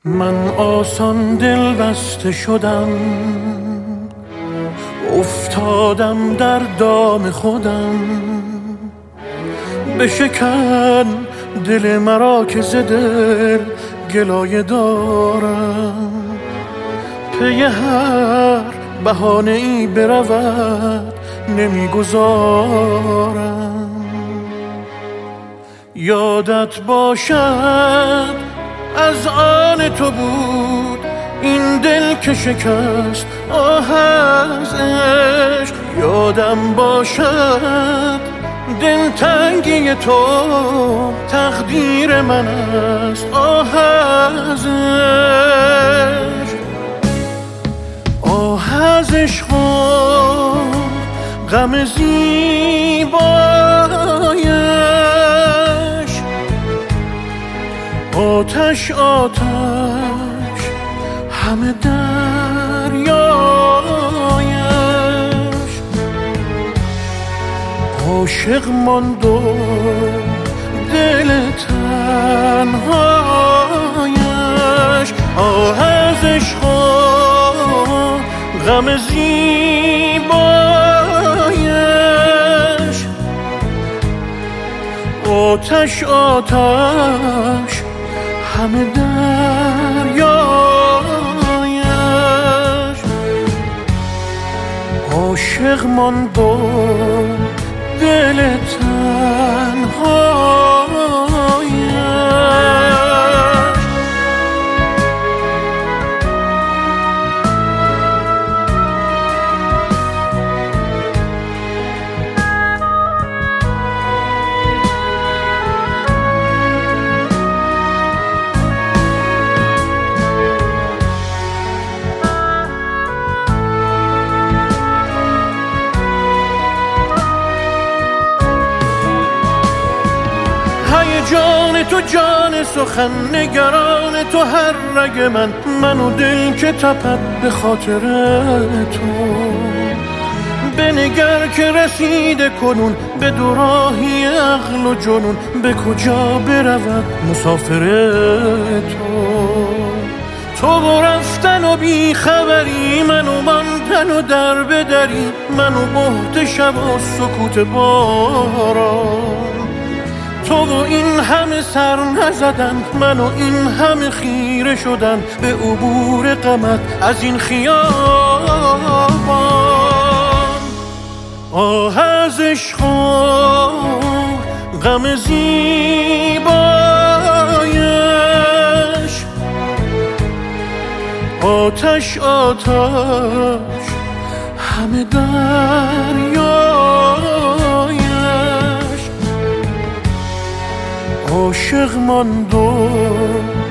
من آسان دل بسته شدم، افتادم در دام خودم. بشکن دل مرا که ز دل گلایه دارم. پی هر بهانه ای برود نمیگذارم. یادت باشد از آن تو بود این دل که شکست آه از عشق. یادم باشد دلتنگی تو تقدیر من است آه از عشق. آه از عشق و غم زیبایش، آتش آتش همه دریایش. عاشق ماند و دل تنهایش. آه از عشق و غم زیبایش، آتش آتش همه دریایش. عاشق ماند و دل تنهایش. جان تو جان سخن نگران تو هر رگ من و دل که تپد به خاطر تو. بنگر که رسیده کنون به دوراهی عقل و جنون، به کجا برود مسافر تو. تو رفتن و بی خبری، منو ماندن و در بدری، منو بهت شب و سکوت باران. تو و این همه سر نزدن، من و این همه خیره شدن به عبور غمت از این خیابان. آه از عشق و غم زیبایش، آتش آتش همه دریایش. عاشق ماند و